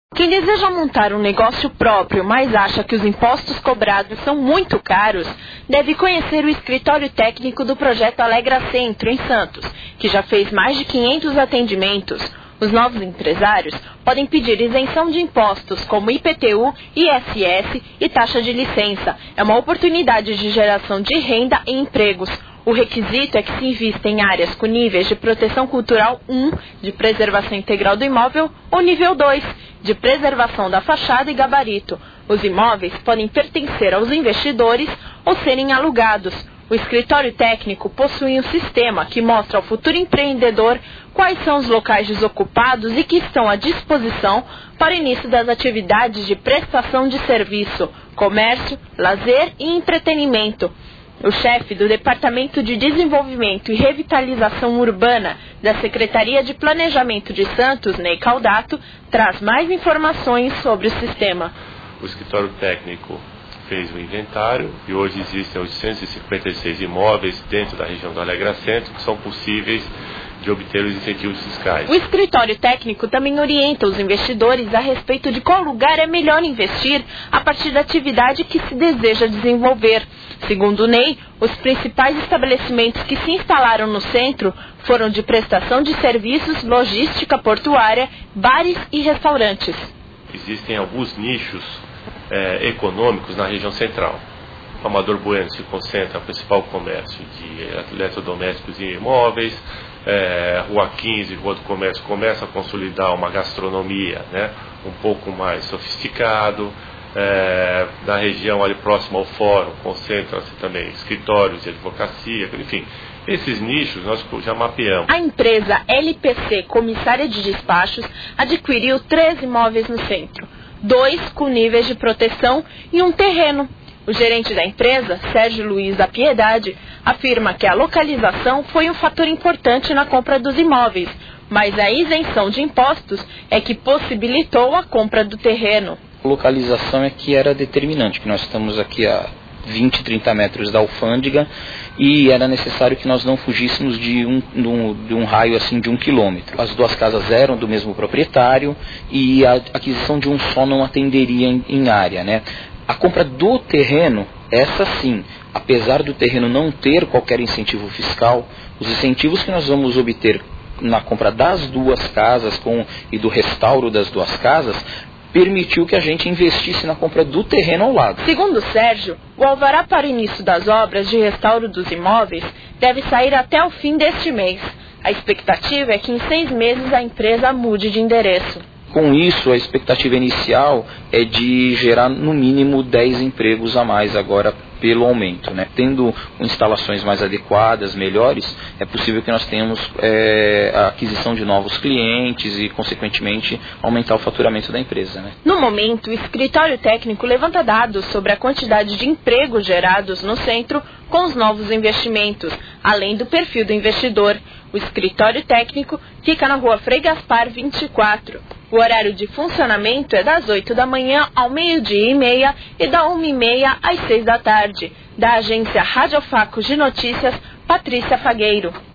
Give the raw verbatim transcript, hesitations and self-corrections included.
Quem deseja montar um negócio próprio, mas acha que os impostos cobrados são muito caros, deve conhecer o escritório técnico do projeto Alegra Centro, em Santos, que já fez mais de quinhentos atendimentos. Os novos empresários podem pedir isenção de impostos como I P T U, I S S e taxa de licença. É uma oportunidade de geração de renda e empregos. O requisito é que se invista em áreas com níveis de proteção cultural um, de preservação integral do imóvel, ou nível dois, de preservação da fachada e gabarito. Os imóveis podem pertencer aos investidores ou serem alugados. O escritório técnico possui um sistema que mostra ao futuro empreendedor quais são os locais desocupados e que estão à disposição para o início das atividades de prestação de serviço, comércio, lazer e entretenimento. O chefe do Departamento de Desenvolvimento e Revitalização Urbana da Secretaria de Planejamento de Santos, Ney Caldato, traz mais informações sobre o sistema. O escritório técnico fez o inventário e hoje existem oitocentos e cinquenta e seis imóveis dentro da região do Alegra Centro que são possíveis de obter os incentivos fiscais. O escritório técnico também orienta os investidores a respeito de qual lugar é melhor investir a partir da atividade que se deseja desenvolver. Segundo o Ney, os principais estabelecimentos que se instalaram no centro foram de prestação de serviços, logística portuária, bares e restaurantes. Existem alguns nichos é, econômicos na região central. O Amador Bueno se concentra no principal comércio de eletrodomésticos e imóveis. É, Rua quinze, Rua do Comércio, começa a consolidar uma gastronomia, né, um pouco mais sofisticado. É, na região ali próxima ao fórum, concentram-se também escritórios de advocacia, enfim, esses nichos nós já mapeamos. A empresa L P C Comissária de Despachos adquiriu três imóveis no centro, dois com níveis de proteção e um terreno. O gerente da empresa, Sérgio Luiz da Piedade, afirma que a localização foi um fator importante na compra dos imóveis, mas a isenção de impostos é que possibilitou a compra do terreno. A localização é que era determinante, que nós estamos aqui a vinte, trinta metros da alfândega e era necessário que nós não fugíssemos de um, de um, de um raio assim de um quilômetro. As duas casas eram do mesmo proprietário e a aquisição de um só não atenderia em, em área, né? A compra do terreno, essa sim, apesar do terreno não ter qualquer incentivo fiscal, os incentivos que nós vamos obter na compra das duas casas com, e do restauro das duas casas, permitiu que a gente investisse na compra do terreno ao lado. Segundo o Sérgio, o alvará para o início das obras de restauro dos imóveis deve sair até o fim deste mês. A expectativa é que em seis meses a empresa mude de endereço. Com isso, a expectativa inicial é de gerar no mínimo dez empregos a mais agora pelo aumento, né? Tendo instalações mais adequadas, melhores, é possível que nós tenhamos é, a aquisição de novos clientes e, consequentemente, aumentar o faturamento da empresa, né? No momento, o escritório técnico levanta dados sobre a quantidade de empregos gerados no centro com os novos investimentos, além do perfil do investidor. O escritório técnico fica na rua Frei Gaspar vinte e quatro. O horário de funcionamento é das oito da manhã ao meio-dia e meia e da uma e meia às seis da tarde. Da agência Rádio Facos de Notícias, Patrícia Fagueiro.